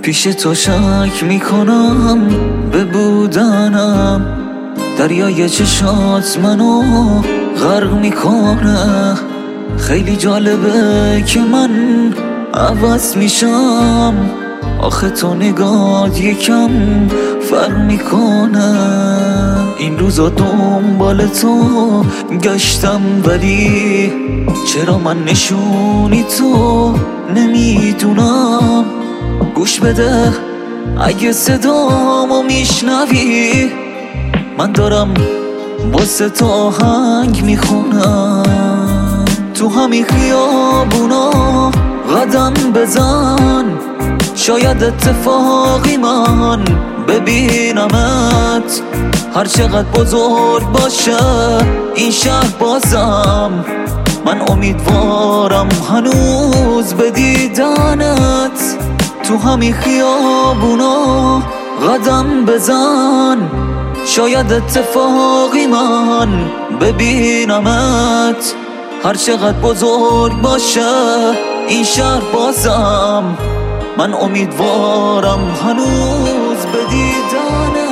پیش تو شک میکنم به بودنم، دریای چشات منو غرق میکنه. خیلی جالبه که من عوض میشم، آخه تو نگات یکم فرق میکنه. این روزا دنبال تو گشتم ولی چرا من نشونی تو نمیدونم. گوش بده اگه صدامو میشنوی، من دارم واسه تو آهنگ میخونم. تو همین خیابونا قدم بزن، شاید اتفاقی من ببینمت. هر چقدر بزرگ باشه این شهر بازم، من امیدوارم هنوز به دیدنت. تو همین خیابونا قدم بزن، شاید اتفاقی من ببینمت. هر چقدر بزرگ باشه این شهر بازم، من امیدوارم هنوز به دیدنت.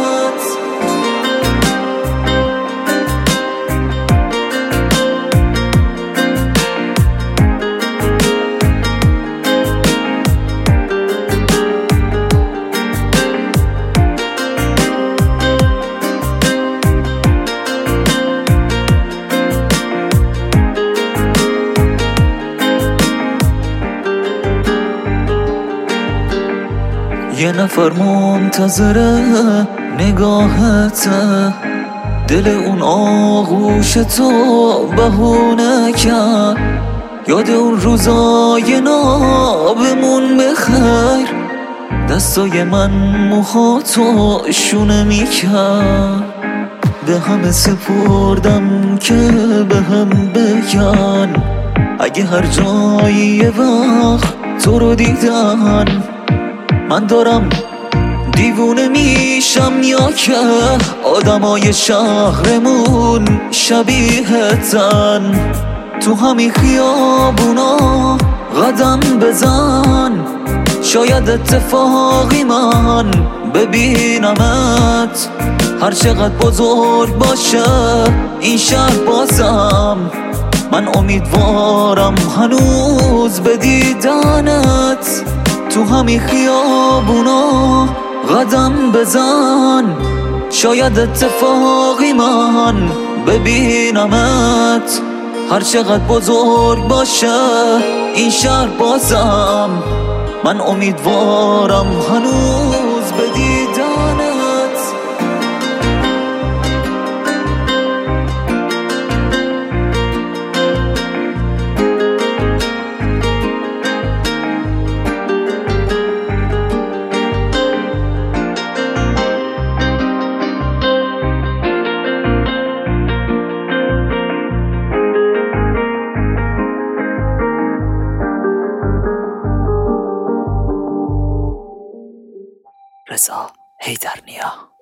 یه نفر منتظره نگاهته، دل اون آغوش تو بهونه کرد. یاد اون روزای نابمون بخیر، دستای من موهاتو شونه میکرد. به همه سپردم که به هم بگن، اگه هر جایی یه وقت تو رو دیدن. من دارم دیوونه میشم یا که آدمای شهرمون شبیهتن. تو همین خیابونا قدم بزن، شاید اتفاقی من ببینمت. هر چقدر بزرگ باشه این شهر بازم، من امیدوارم هنوز به دیدنت. تو همین خیابونا قدم بزن، شاید اتفاقی من ببینمت. هر چقدر بزرگ باشه این شهر بازم، من امیدوارم هنوز به دیدنت. رضا حیدرنیا.